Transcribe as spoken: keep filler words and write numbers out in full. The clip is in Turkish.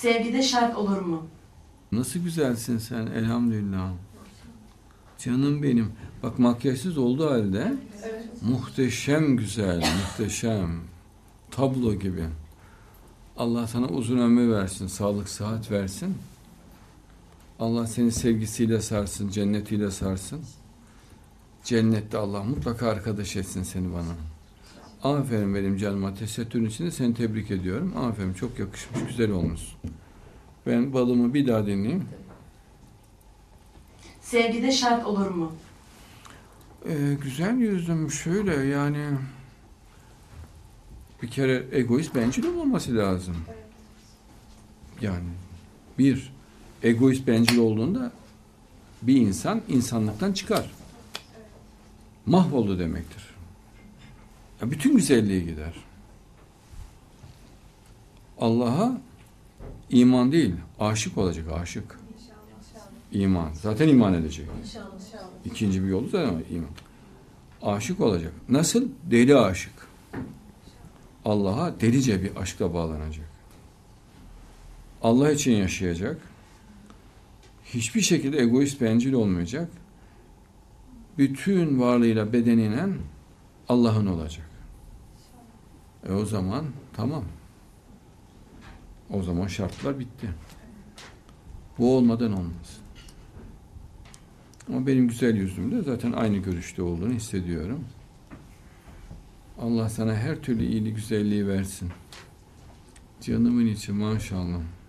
Sevgide şart olur mu? Nasıl güzelsin sen, elhamdülillah. Canım benim. Bak, makyajsız olduğu halde Evet. muhteşem güzel, muhteşem. Tablo gibi. Allah sana uzun ömür versin, sağlık, sıhhat versin. Allah seni sevgisiyle sarsın, cennetiyle sarsın. Cennette Allah mutlaka arkadaş etsin seni bana. Aferin benim canıma, tesettürün içinde seni tebrik ediyorum. Aferin, çok yakışmış, güzel olmuşsun. Ben balımı bir daha dinleyeyim. Sevgide şart olur mu? Ee, güzel yüzüm şöyle, yani bir kere egoist, bencil olmaması lazım. Yani bir, egoist, bencil olduğunda bir insan insanlıktan çıkar. Mahvoldu demektir. Ya bütün güzelliği gider. Allah'a iman değil, aşık olacak, aşık. İman. Zaten iman edecek. İkinci bir yolu zaten iman. Aşık olacak. Nasıl? Deli aşık. Allah'a delice bir aşkla bağlanacak. Allah için yaşayacak. Hiçbir şekilde egoist, bencil olmayacak. Bütün varlığıyla, bedeniyle Allah'ın olacak. E o zaman tamam. O zaman şartlar bitti. Bu olmadan olmaz. Ama benim güzel yüzümde zaten aynı görüşte olduğunu hissediyorum. Allah sana her türlü iyiliği, güzelliği versin. Canımın içi, maşallah.